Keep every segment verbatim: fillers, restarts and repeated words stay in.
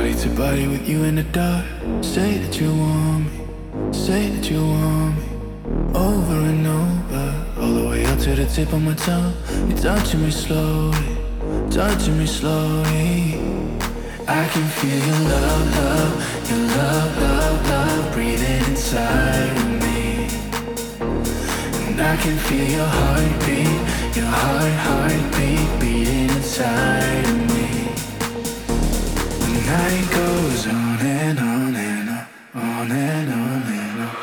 Body to body with you in the dark. Say that you want me, say that you want me. Over and over, all the way up to the tip of my tongue. You're touching me slowly, touching me slowly. I can feel your love, love, your love, love, love breathing inside of me. And I can feel your heartbeat, your heart, heartbeat beating inside of me. The night goes on and on and on, on and on and on.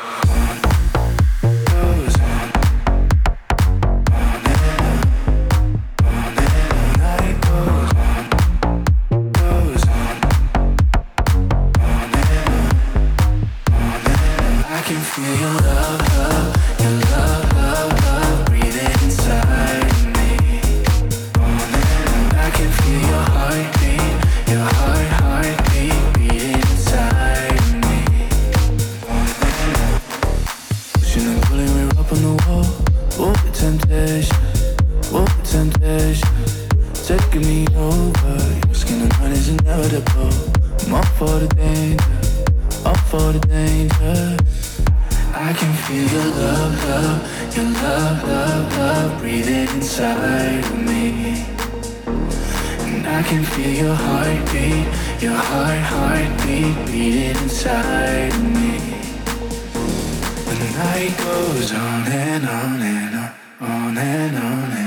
Feel your love, love, your love, love, love breathing inside of me. And I can feel your heartbeat, your heart, heartbeat beating inside of me. Pushing and pulling, we're up on the wall. Oh, the temptation, oh, the temptation, taking me over. Your skin and mine is inevitable. I'm up for the danger, up for the danger. I can feel your love, love, your love, love, love breathing inside of me. And I can feel your heartbeat, your heart, heartbeat beating inside of me. The night goes on and on and on, on and on and on.